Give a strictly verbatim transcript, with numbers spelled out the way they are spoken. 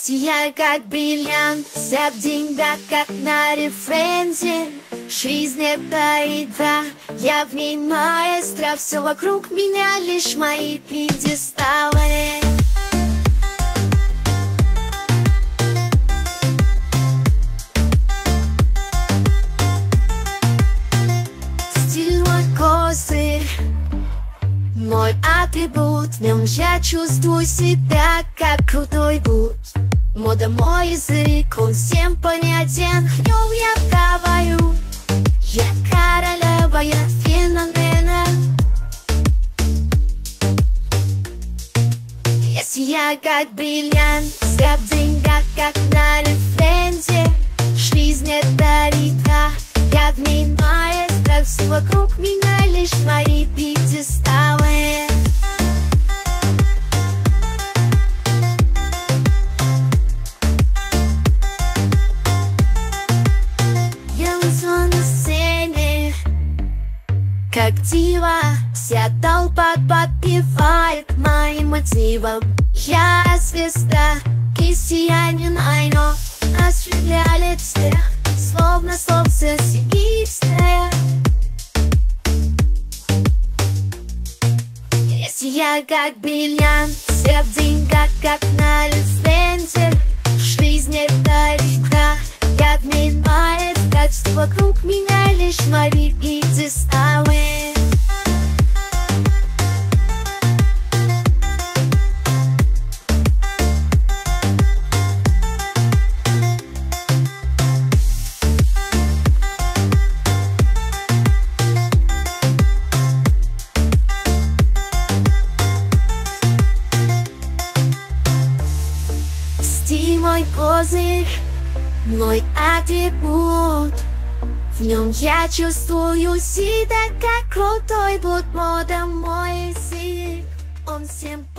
Сияй как бриллиант, вся в деньгах, как на рефрензе. Жизнь это игра, я в ней маэстро. Все вокруг меня лишь мои пьедесталы. Стиль мой козырь, мой атрибут. В нем я чувствую себя, как крутой бут. Мода мой язык, он всем понятен. В нем я говорю, я королева, я феномена. Я сияю как бриллиант, вся в деньгах, как на рефрензе. Жизнь это река, я в ней маэстро. Все вокруг меня лишь мои пьедесталы. Как дива, вся толпа подпевает моим мотивам. Я звезда, кисиянин айно, осветляет всех, словно солнце сибирское. Я сияю как бриллиант, вся в деньгах, как на рефрензе. Жизнь это река, я в ней маэстро. Все вокруг меня лишь мои пьедесталы. Стиль мой козырь, мой атрибут. В нем я чувствую себя, как крутой бут. Мода мой язык, он всем